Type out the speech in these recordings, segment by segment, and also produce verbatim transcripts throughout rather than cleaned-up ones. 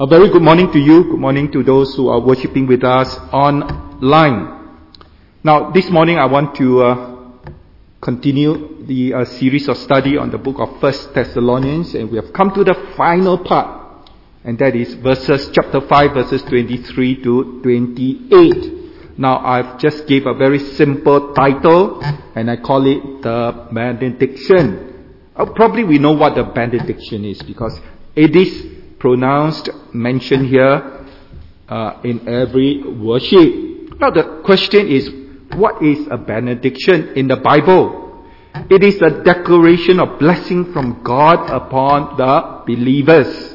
A very good morning to you. Good morning to those who are worshiping with us online. Now, this morning I want to uh, continue the uh, series of study on the book of First Thessalonians, and we have come to the final part, and that is verses chapter five, verses twenty-three to twenty-eight. Now, I've just gave a very simple title, and I call it the benediction. Uh, probably we know what the benediction is because it is pronounced, mentioned here uh, in every worship. Now the question is, what is a benediction in the Bible? It is a declaration of blessing from God upon the believers.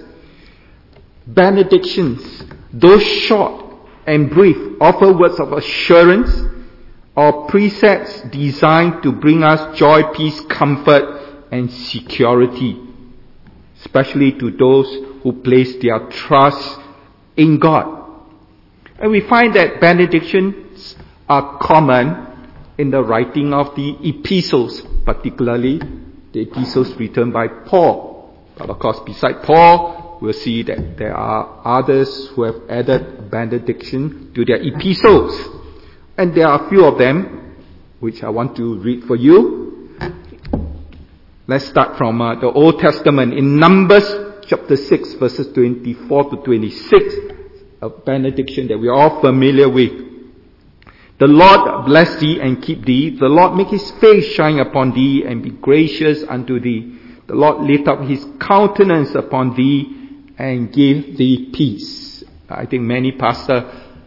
Benedictions, though short and brief, offer words of assurance or precepts designed to bring us joy, peace, comfort, and security, especially to those who place their trust in God. And we find that benedictions are common in the writing of the epistles, particularly the epistles written by Paul. But of course, beside Paul, we'll see that there are others who have added benediction to their epistles. And there are a few of them, which I want to read for you. Let's start from uh, the Old Testament. In Numbers chapter six, verses twenty-four to twenty-six, a benediction that we are all familiar with. The Lord bless thee and keep thee. The Lord make his face shine upon thee and be gracious unto thee. The Lord lift up his countenance upon thee and give thee peace. I think many pastors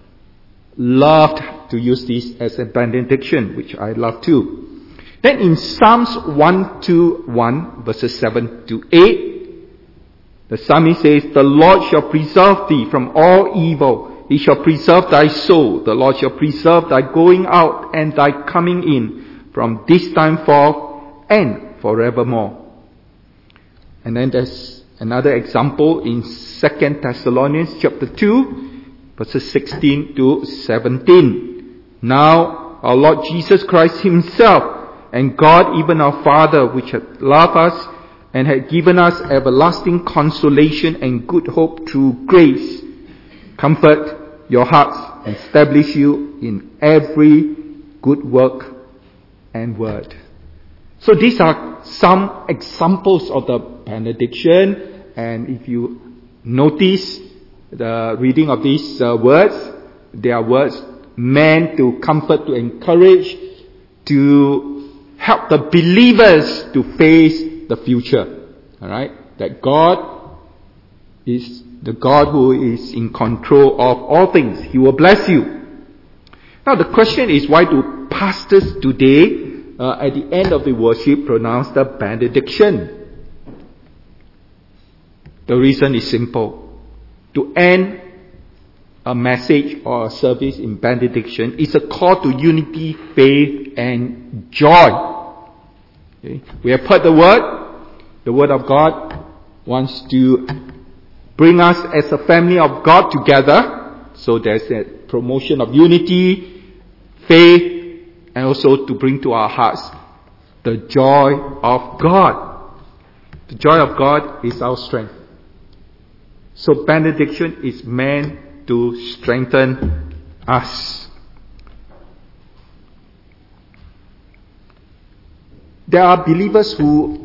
loved to use this as a benediction, which I love too. Then in Psalms one twenty-one, verses seven to eight, the psalmist says, the Lord shall preserve thee from all evil. He shall preserve thy soul. The Lord shall preserve thy going out and thy coming in from this time forth and forevermore. And then there's another example in Second Thessalonians chapter two, verses sixteen to seventeen. Now our Lord Jesus Christ himself and God, even our Father, which hath loved us and had given us everlasting consolation and good hope through grace, comfort your hearts and establish you in every good work and word. So these are some examples of the benediction, and if you notice the reading of these uh, words, they are words meant to comfort, to encourage, to help the believers to face the future. Alright? That God is the God who is in control of all things. He will bless you. Now the question is, why do pastors today uh, at the end of the worship pronounce the benediction? The reason is simple. To end a message or a service in benediction is a call to unity, faith, and joy. Okay. We have heard the word. The word of God wants to bring us as a family of God together. So there's a promotion of unity, faith, and also to bring to our hearts the joy of God. The joy of God is our strength. So benediction is meant to strengthen us. There are believers who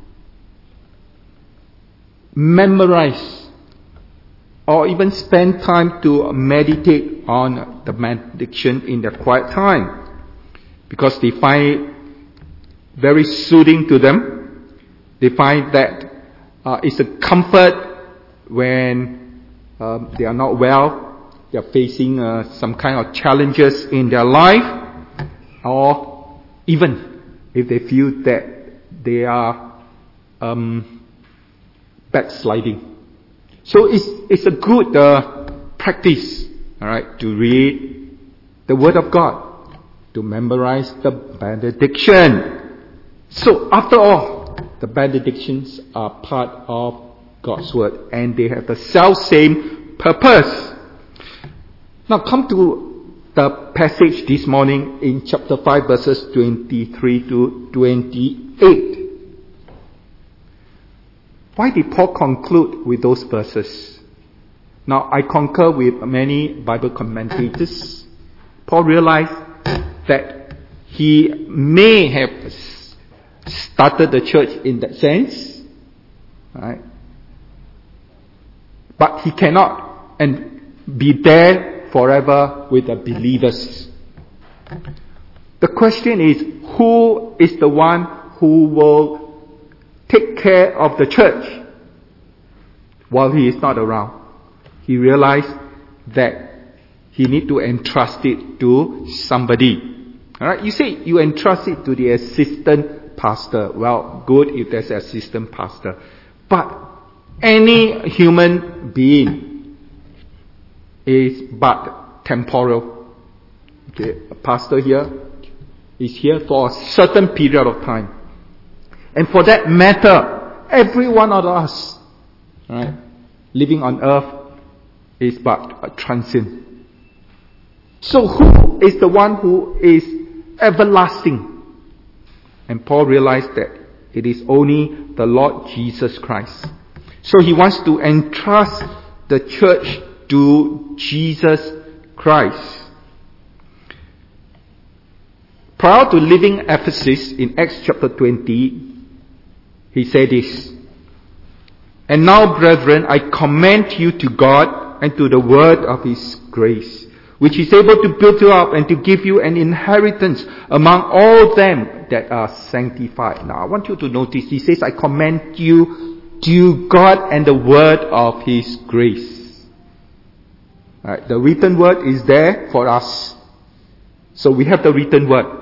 memorize or even spend time to meditate on the benediction in their quiet time because they find it very soothing to them. They find that uh, it's a comfort when um, they are not well, they are facing uh, some kind of challenges in their life, or even if they feel that they are um, backsliding. So it's it's a good uh, practice, all right, to read the Word of God, to memorize the benediction. So after all, the benedictions are part of God's Word, and they have the self-same purpose. Now come to the passage this morning in chapter five, verses twenty-three to twenty-eight. Why did Paul conclude with those verses? Now, I concur with many Bible commentators. Paul realized that he may have started the church in that sense, right? But he cannot and be there forever with the believers. The question is, who is the one who will take care of the church while he is not around? He realized that he need to entrust it to somebody. Alright, you say you entrust it to the assistant pastor. Well, good if there's an assistant pastor. But any human being is but temporal. Okay, a pastor here is here for a certain period of time. And for that matter, every one of us, right, living on earth is but a transient. So who is the one who is everlasting? And Paul realized that it is only the Lord Jesus Christ. So he wants to entrust the church to Jesus Christ. Prior to leaving Ephesus in Acts chapter twenty, he said this, "And now, brethren, I commend you to God and to the word of His grace, which is able to build you up and to give you an inheritance among all them that are sanctified." Now, I want you to notice, he says, "I commend you to God and the word of His grace." Right, the written word is there for us. So we have the written word.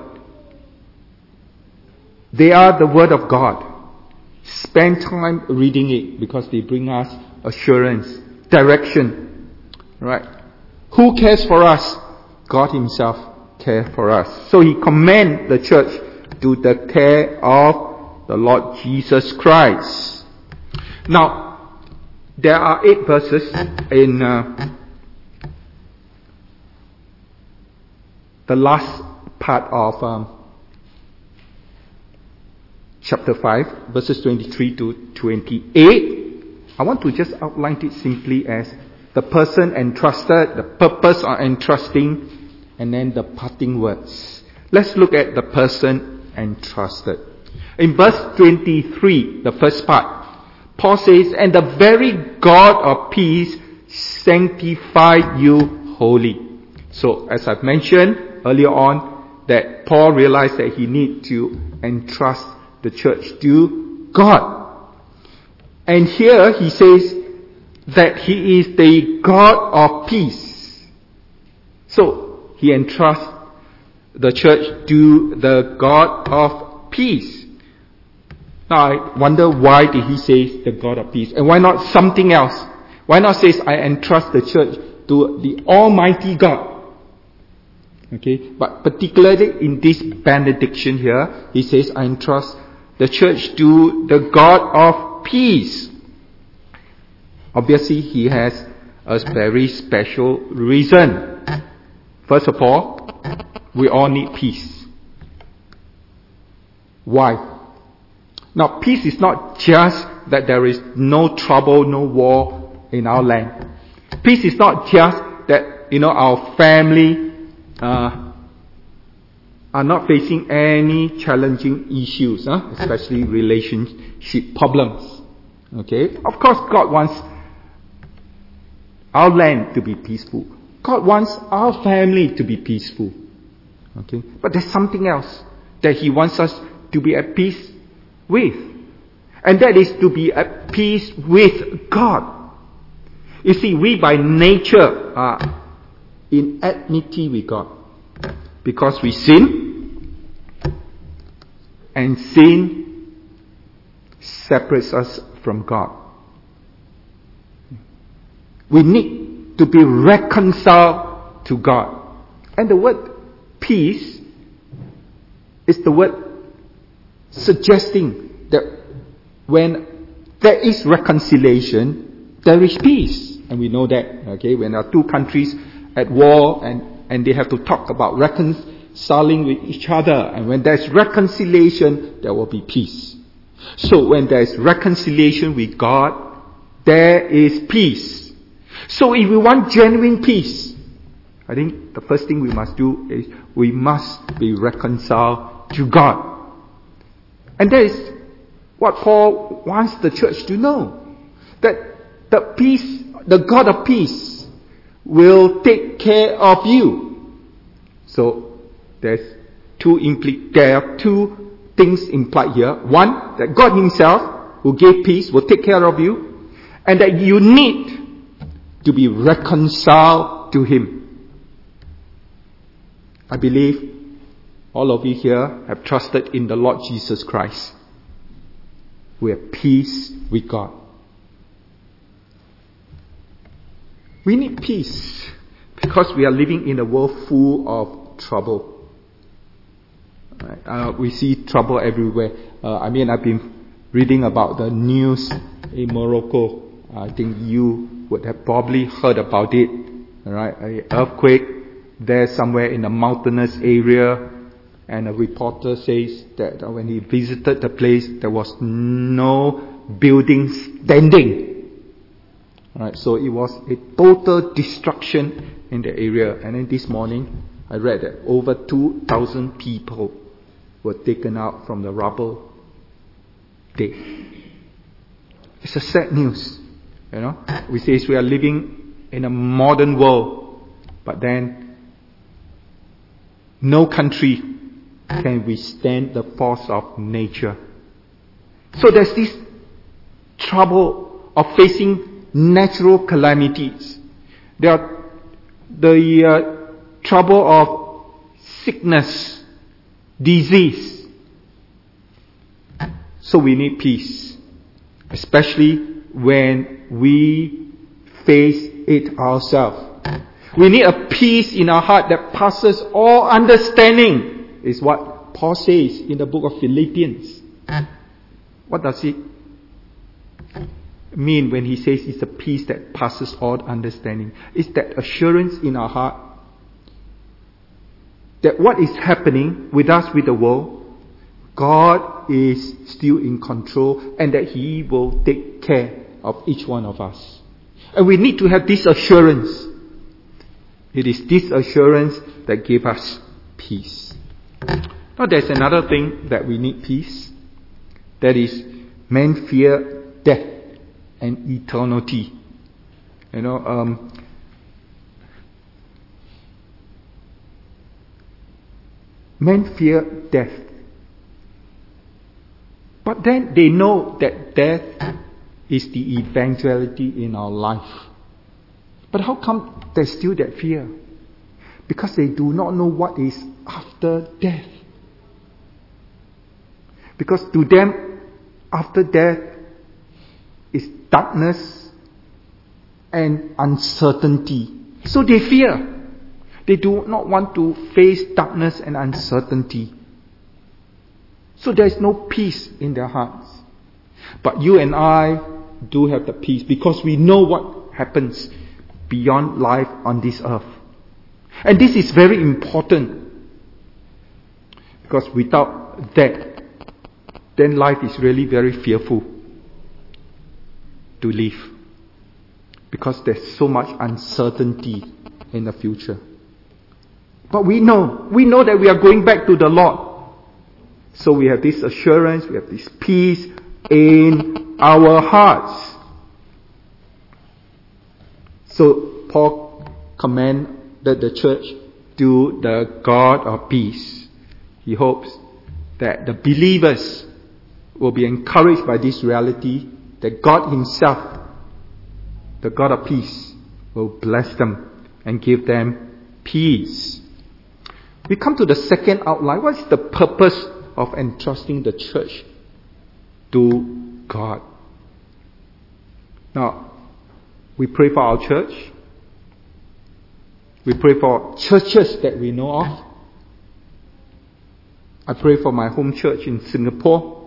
They are the word of God. Spend time reading it because they bring us assurance, direction. Right? Who cares for us? God Himself cares for us. So He commends the church to the care of the Lord Jesus Christ. Now, there are eight verses in uh, the last part of um, chapter five, verses twenty-three to twenty-eight. I want to just outline it simply as the person entrusted, the purpose of entrusting, and then the parting words. Let's look at the person entrusted. In verse twenty-three, the first part, Paul says, "And the very God of peace sanctify you wholly." So, as I've mentioned earlier on, that Paul realized that he need to entrust the church to God. And here he says that He is the God of peace. So, He entrusts the church to the God of peace. Now, I wonder why did He say the God of peace? And why not something else? Why not say, "I entrust the church to the Almighty God"? Okay, but particularly in this benediction here, he says, "I entrust the church to the God of peace." Obviously, He has a very special reason. First of all, we all need peace. Why? Now, peace is not just that there is no trouble, no war in our land. Peace is not just that, you know, our family uh, are not facing any challenging issues, huh? especially relationship problems. Okay? Of course, God wants our land to be peaceful. God wants our family to be peaceful. Okay? But there's something else that He wants us to be at peace with. And that is to be at peace with God. You see, we by nature are in enmity with God. Because we sin, and sin separates us from God. We need to be reconciled to God. And the word peace is the word suggesting that when there is reconciliation, there is peace. And we know that, okay, when there are two countries at war and, and they have to talk about reconciling with each other. And when there's reconciliation, there will be peace. So when there is reconciliation with God, there is peace. So if we want genuine peace, I think the first thing we must do is we must be reconciled to God. And that is what Paul wants the church to know. That the peace, the God of peace will take care of you. So there's two impli- there are two things implied here. One, that God Himself, who gave peace, will take care of you, and that you need to be reconciled to Him. I believe all of you here have trusted in the Lord Jesus Christ. We have peace with God. We need peace because we are living in a world full of trouble. Uh, we see trouble everywhere. Uh, I mean, I've been reading about the news in Morocco. I think you would have probably heard about it. All right, an earthquake there somewhere in a mountainous area, and a reporter says that when he visited the place, there was no building standing. All right, so it was a total destruction in the area. And then this morning, I read that over two thousand people were taken out from the rubble dead. It's a sad news. You know, we say we are living in a modern world, but then no country can withstand the force of nature. So there's this trouble of facing natural calamities. There are the uh, trouble of sickness, disease. So we need peace, especially when we face it ourselves. We need a peace in our heart that passes all understanding, is what Paul says in the book of Philippians. What does it mean when he says it's a peace that passes all understanding? It's that assurance in our heart that what is happening with us, with the world, God is still in control, and that He will take care of each one of us. And we need to have this assurance. It is this assurance that gives us peace. Now there's another thing that we need peace. That is, men fear death and eternity. You know, um, men fear death. But then they know that death is the eventuality in our life. But how come there's still that fear? Because they do not know what is after death. Because to them, after death is darkness and uncertainty. So they fear. They do not want to face darkness and uncertainty. So there is no peace in their hearts. But you and I do have the peace because we know what happens beyond life on this earth. And this is very important, because without that, then life is really very fearful to live, because there's so much uncertainty in the future. But we know, we know that we are going back to the Lord. So we have this assurance, we have this peace in our hearts. So Paul commended the church to the God of peace. He hopes that the believers will be encouraged by this reality, that God Himself, the God of peace, will bless them and give them peace. We come to the second outline. What is the purpose of entrusting the church to God? Now, we pray for our church. We pray for churches that we know of. I pray for my home church in Singapore,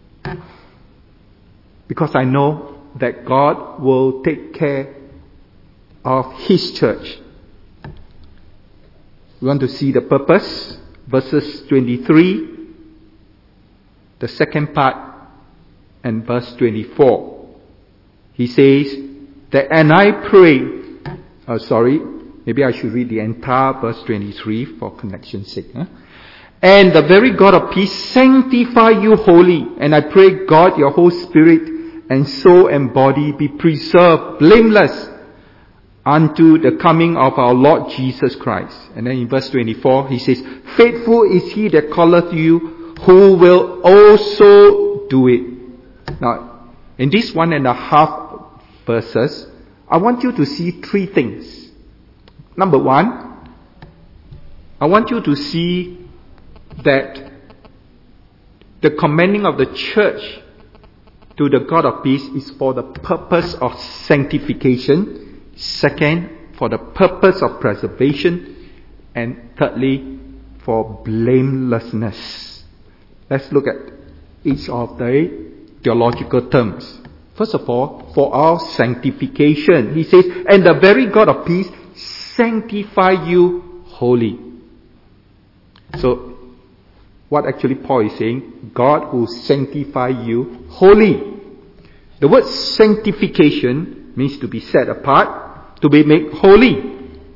because I know that God will take care of His church. We want to see the purpose. Verses twenty-three, the second part, and verse twenty-four. He says that, and I pray Uh, sorry, maybe I should read the entire verse twenty-three for connection's sake. Huh? And the very God of peace sanctify you wholly. And I pray God, your whole spirit and soul and body be preserved blameless unto the coming of our Lord Jesus Christ. And then in verse twenty-four, he says, faithful is he that calleth you, who will also do it. Now, in this one and a half verses, I want you to see three things. Number one, I want you to see that the commanding of the church to the God of peace is for the purpose of sanctification. Second, for the purpose of preservation. And thirdly, for blamelessness. Let's look at each of the theological terms. First of all, for our sanctification. He says, and the very God of peace sanctify you wholly. So, what actually Paul is saying, God will sanctify you wholly. The word sanctification means to be set apart, to be made holy.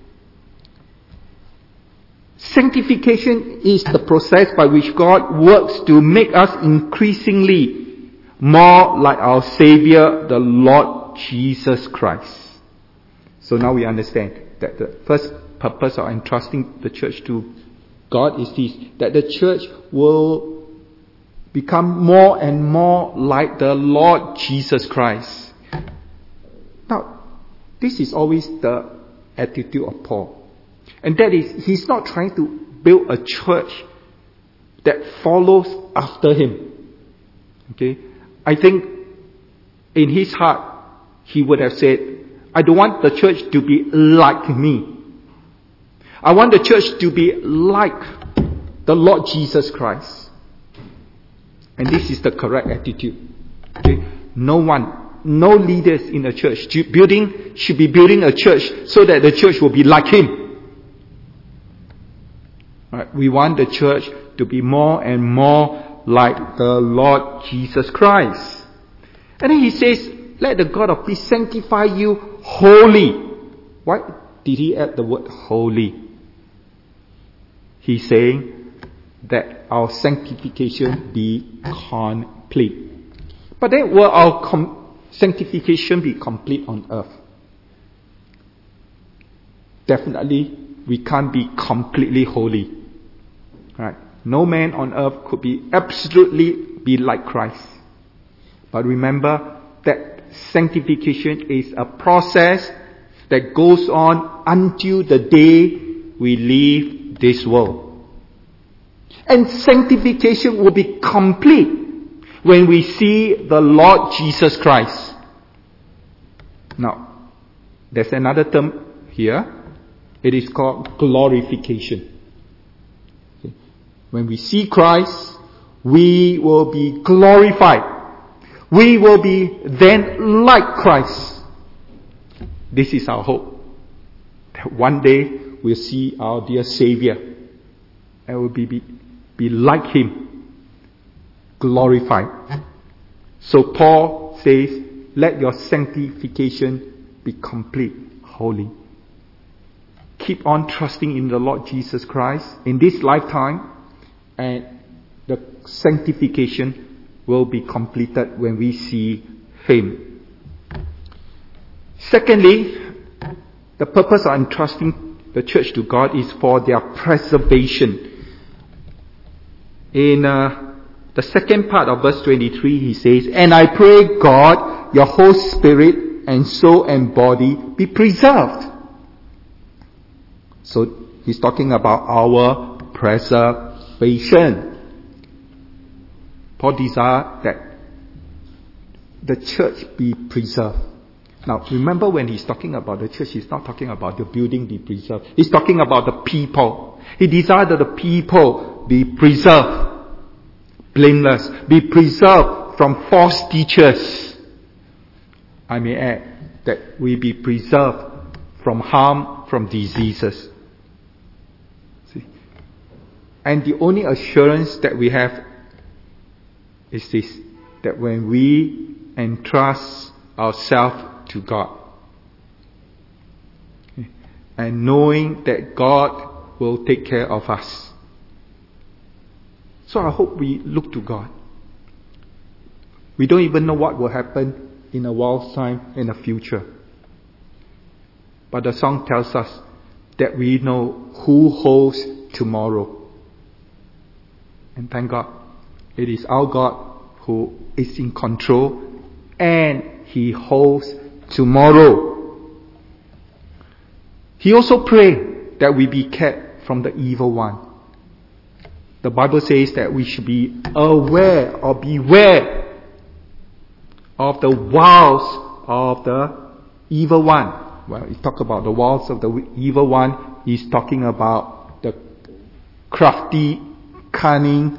Sanctification is the process by which God works to make us increasingly more like our Savior, the Lord Jesus Christ. So now we understand that the first purpose of entrusting the church to God is this, that the church will become more and more like the Lord Jesus Christ. Now, this is always the attitude of Paul. And that is, he's not trying to build a church that follows after him. Okay? I think in his heart, he would have said, I don't want the church to be like me. I want the church to be like the Lord Jesus Christ. And this is the correct attitude. Okay? No one, no leaders in the church building should be building a church so that the church will be like him. Right? We want the church to be more and more like the Lord Jesus Christ. And then he says, let the God of peace sanctify you wholly. Why did he add the word holy? He's saying that our sanctification be complete. But then will our com- sanctification be complete on earth? Definitely we can't be completely holy. Right? No man on earth could be absolutely be like Christ. But remember that sanctification is a process that goes on until the day we leave this world. And sanctification will be complete when we see the Lord Jesus Christ. Now, there's another term here. It is called glorification. Okay. When we see Christ, we will be glorified. We will be then like Christ. This is our hope. That one day we'll see our dear Savior and will be, be, be like Him, glorified. So Paul says, let your sanctification be complete, holy. Keep on trusting in the Lord Jesus Christ in this lifetime, and the sanctification will be completed when we see Him. Secondly, the purpose of entrusting the church to God is for their preservation. In uh, the second part of verse twenty-three, he says, and I pray God, your whole spirit and soul and body be preserved. So he's talking about our preservation. Paul desires that the church be preserved. Now, remember when he's talking about the church, he's not talking about the building be preserved. He's talking about the people. He desires that the people be preserved, blameless, be preserved from false teachers. I may add that we be preserved from harm, from diseases. See? And the only assurance that we have is this, that when we entrust ourselves to God, Okay. And knowing that God will take care of us. So I hope we look to God. We don't even know what will happen in a while's time in the future. But the song tells us that we know who holds tomorrow. And thank God, it is our God who is in control and He holds tomorrow. He also prayed that we be kept from the evil one. The Bible says that we should be aware or beware of the wiles of the evil one. Well, he talks about the wiles of the evil one. He's talking about the crafty, cunning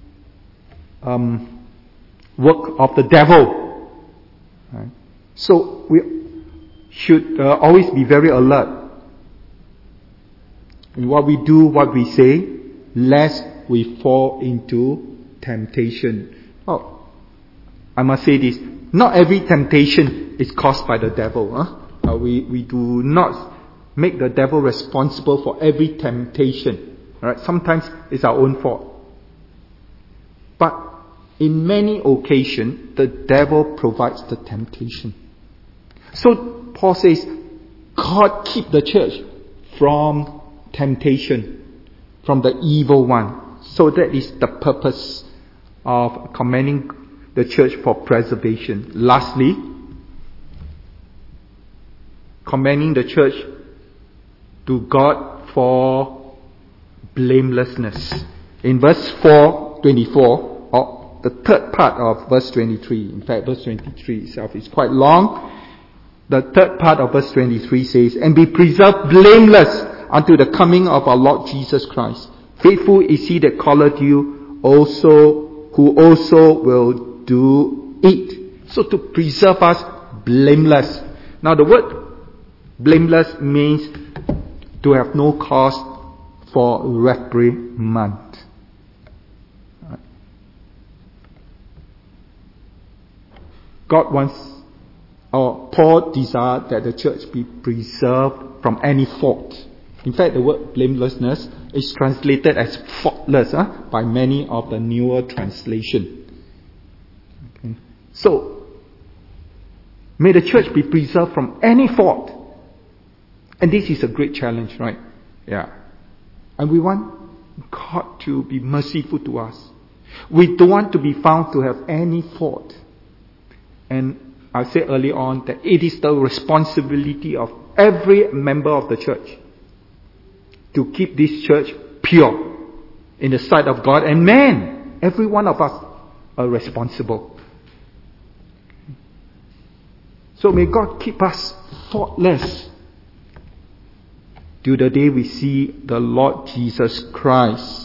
um, work of the devil. Right? So we should uh, always be very alert in what we do, what we say, lest we fall into temptation. Oh, I must say this. Not every temptation is caused by the devil. Huh? Uh, we, we do not make the devil responsible for every temptation. Right? Sometimes it's our own fault. But in many occasions, the devil provides the temptation. So Paul says, God keep the church from temptation, from the evil one. So that is the purpose of commending the church for preservation. Lastly, commending the church to God for blamelessness. In verse four twenty-four, or the third part of verse twenty-three, in fact verse twenty-three itself is quite long. The third part of verse twenty-three says, and be preserved blameless unto the coming of our Lord Jesus Christ. Faithful is He that calleth you, also who also will do it. So to preserve us blameless. Now the word blameless means to have no cause for reprimand. God wants, or Paul desired that the church be preserved from any fault. In fact, the word blamelessness is translated as faultless huh, by many of the newer translations. Okay. So, may the church be preserved from any fault. And this is a great challenge, right? Yeah. And we want God to be merciful to us. We don't want to be found to have any fault. And I said early on that it is the responsibility of every member of the church to keep this church pure in the sight of God and man. Every one of us are responsible. So may God keep us faultless till the day we see the Lord Jesus Christ.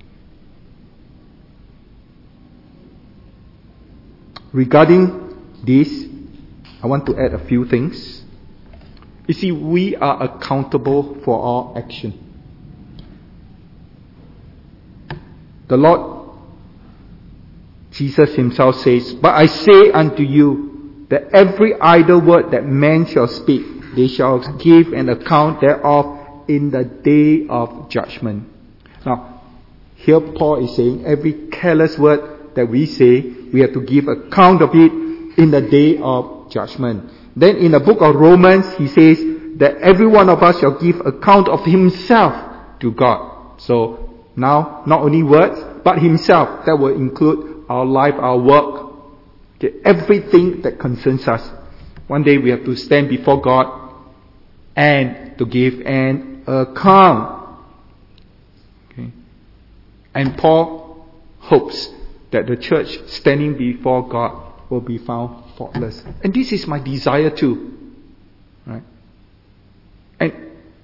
Regarding this, I want to add a few things. You see, we are accountable for our action. The Lord Jesus Himself says, but I say unto you that every idle word that man shall speak, they shall give an account thereof in the day of judgment. Now, here Paul is saying every careless word that we say, we have to give account of it in the day of judgment. Then in the book of Romans, he says that every one of us shall give account of himself to God. So now, not only words, but himself. That will include our life, our work, okay, everything that concerns us. One day we have to stand before God and to give an account. Okay. And Paul hopes that the church standing before God will be found faultless. And this is my desire too. Right? And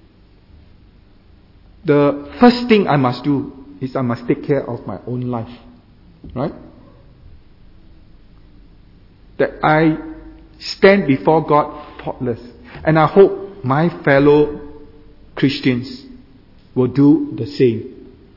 the first thing I must do is I must take care of my own life. Right? That I stand before God faultless. And I hope my fellow Christians will do the same.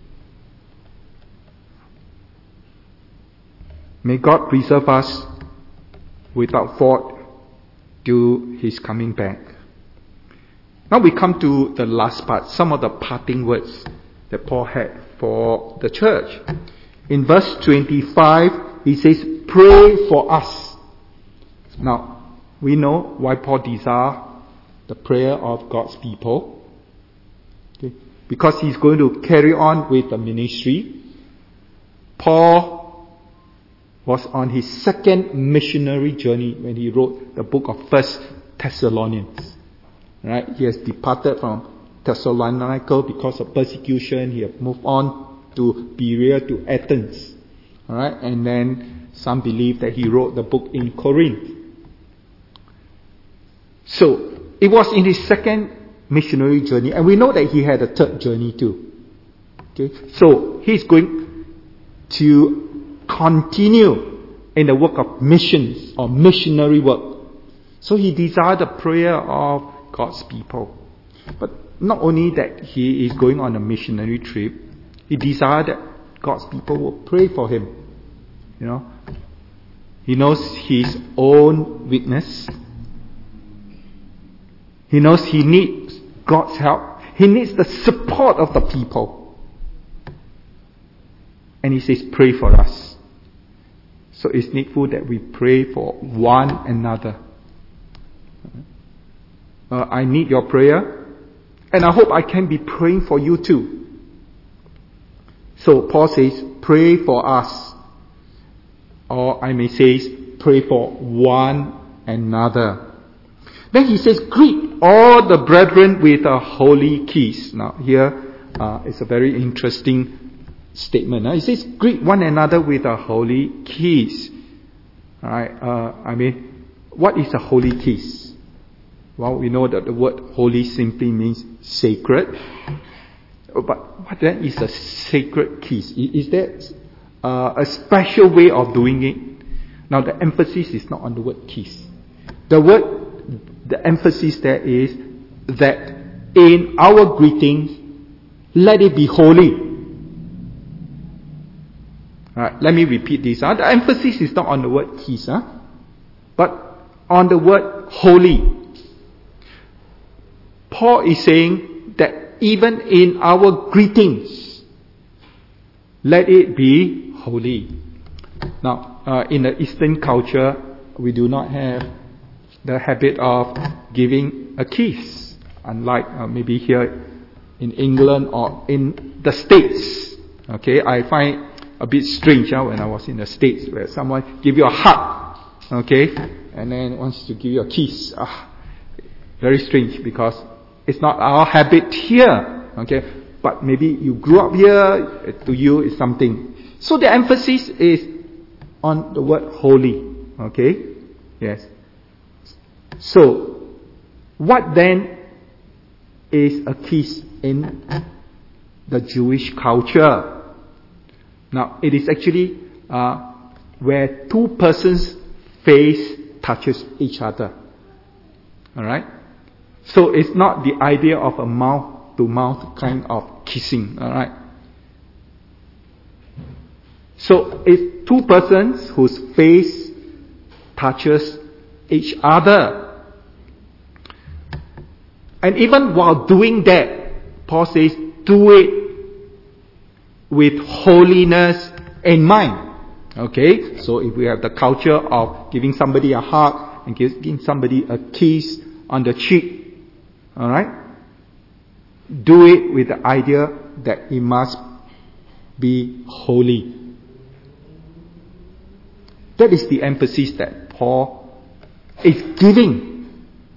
May God preserve us without fault till His coming back. Now we come to the last part, some of the parting words that Paul had for the church. In verse twenty-five, he says, pray for us. Now, we know why Paul desires the prayer of God's people. Okay? Because he's going to carry on with the ministry. Paul was on his second missionary journey when he wrote the book of First Thessalonians. Right? He has departed from Thessalonica because of persecution. He has moved on to Berea, to Athens. Alright? And then some believe that he wrote the book in Corinth. So, it was in his second missionary journey, and we know that he had a third journey too. Okay? So, he's going to continue in the work of missions or missionary work. So he desired the prayer of God's people. But not only that he is going on a missionary trip, he desired that God's people will pray for him. You know, he knows his own weakness. He knows he needs God's help. He needs the support of the people. And he says, pray for us. So it's needful that we pray for one another. Uh, I need your prayer, and I hope I can be praying for you too. So Paul says, pray for us. Or I may say, pray for one another. Then he says, greet all the brethren with a holy kiss. Now here uh, is a very interesting statement. He says, greet one another with a holy kiss. Alright, uh, I mean, what is a holy kiss? Well, we know that the word holy simply means sacred. But what then is a sacred kiss? Is there uh, a special way of doing it? Now the emphasis is not on the word kiss. The word, the emphasis there is that in our greetings, let it be holy. Alright, let me repeat this. Huh? The emphasis is not on the word kiss, huh? but on the word holy. Paul is saying that even in our greetings, let it be holy. Now, uh, in the Eastern culture, we do not have the habit of giving a kiss, unlike uh, maybe here in England or in the States. Okay, I find a bit strange uh, when I was in the States, where someone give you a hug, okay, and then wants to give you a kiss. Ah, very strange, because it's not our habit here, okay? But maybe you grew up here, to you it's something. So the emphasis is on the word holy, okay? Yes. So, what then is a kiss in the Jewish culture? Now, it is actually uh, where two persons' face touches each other. Alright? So it's not the idea of a mouth-to-mouth kind of kissing, alright? So it's two persons whose face touches each other. And even while doing that, Paul says, do it with holiness in mind. Okay? So if we have the culture of giving somebody a hug and giving somebody a kiss on the cheek, alright? Do it with the idea that it must be holy. That is the emphasis that Paul is giving.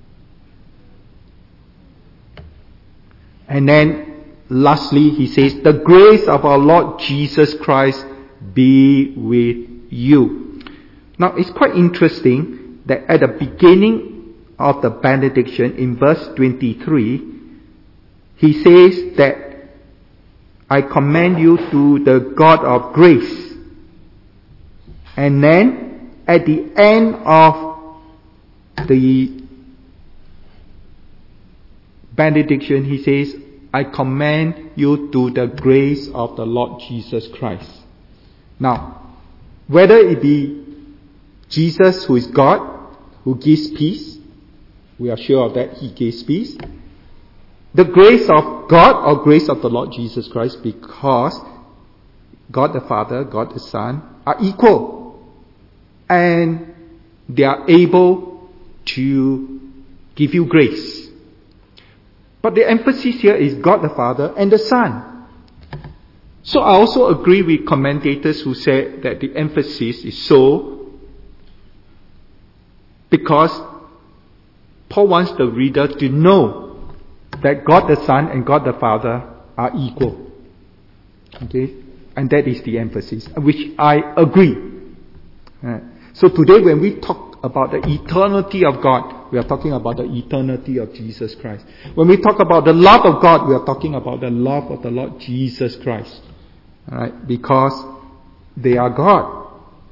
And then lastly, he says, the grace of our Lord Jesus Christ be with you. Now it's quite interesting that at the beginning of the benediction in verse twenty-three, he says that I commend you to the God of grace. And then at the end of the benediction, he says, I commend you to the grace of the Lord Jesus Christ. Now, whether it be Jesus, who is God, who gives peace, we are sure of that, he gives peace, the grace of God or grace of the Lord Jesus Christ, because God the Father, God the Son are equal. And they are able to give you grace. But the emphasis here is God the Father and the Son. So I also agree with commentators who say that the emphasis is so because Paul wants the reader to know that God the Son and God the Father are equal. Okay? And that is the emphasis, which I agree. Right. So today when we talk about the eternity of God, we are talking about the eternity of Jesus Christ. When we talk about the love of God, we are talking about the love of the Lord Jesus Christ. Right? Because they are God.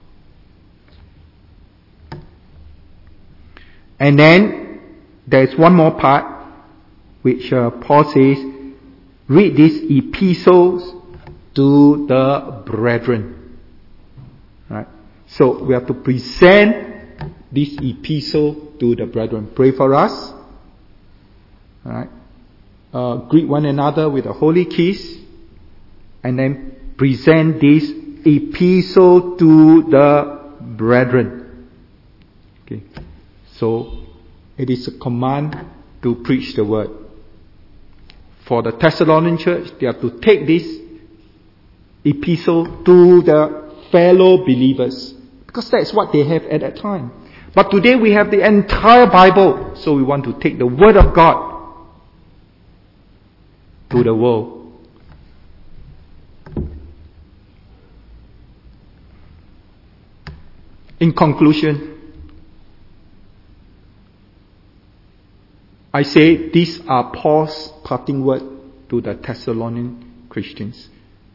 And then there is one more part which uh, Paul says, read these epistles to the brethren. Right? So we have to present this epistle to the brethren. Pray for us. Right? Uh, greet one another with a holy kiss. And then present this epistle to the brethren. Okay. So it is a command to preach the word. For the Thessalonian church, they have to take this epistle to the fellow believers, because that's what they have at that time. But today we have the entire Bible, so we want to take the word of God to the world. In conclusion, I say these are Paul's parting word to the Thessalonian Christians.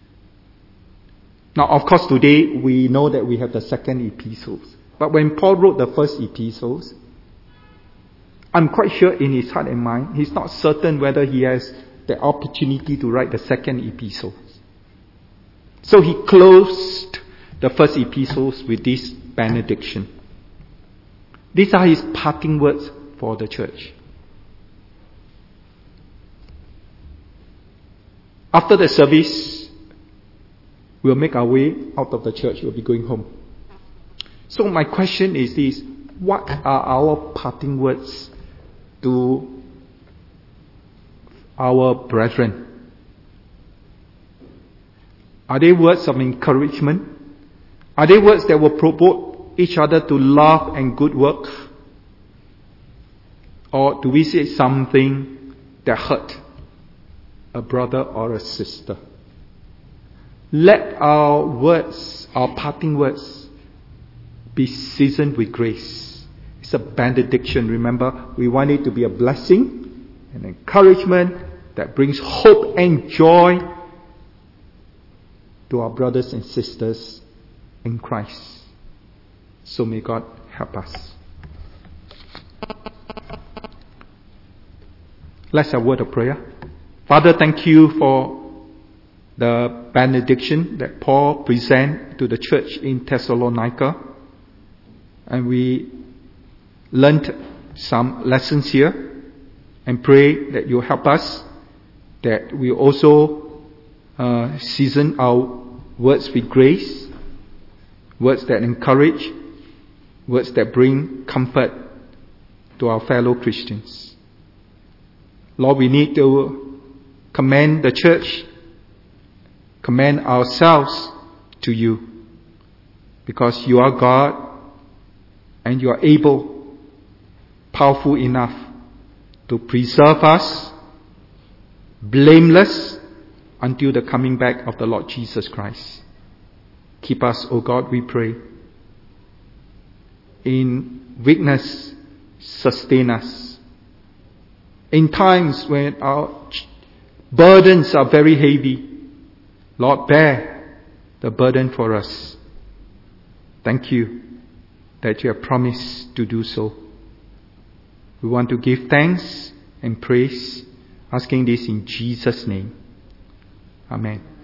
Now, of course, today we know that we have the second epistles. But when Paul wrote the first epistles, I'm quite sure in his heart and mind, he's not certain whether he has the opportunity to write the second epistles. So he closed the first epistles with this benediction. These are his parting words for the church. After the service, we'll make our way out of the church. We'll be going home. So my question is this: what are our parting words to our brethren? Are they words of encouragement? Are they words that will provoke each other to love and good work? Or do we say something that hurt a brother or a sister? Let our words, our parting words, be seasoned with grace. It's a benediction. Remember, we want it to be a blessing, an encouragement that brings hope and joy to our brothers and sisters in Christ. So may God help us. Let's have a word of prayer. Father, thank you for the benediction that Paul presented to the church in Thessalonica. And we learned some lessons here, and pray that you help us, that we also uh, season our words with grace, words that encourage, words that bring comfort to our fellow Christians. Lord, we need to commend the church, commend ourselves to you, because you are God and you are able, powerful enough to preserve us blameless until the coming back of the Lord Jesus Christ. Keep us, O God, we pray. In weakness, sustain us. In times when our burdens are very heavy, Lord, bear the burden for us. Thank you that you have promised to do so. We want to give thanks and praise, asking this in Jesus' name. Amen.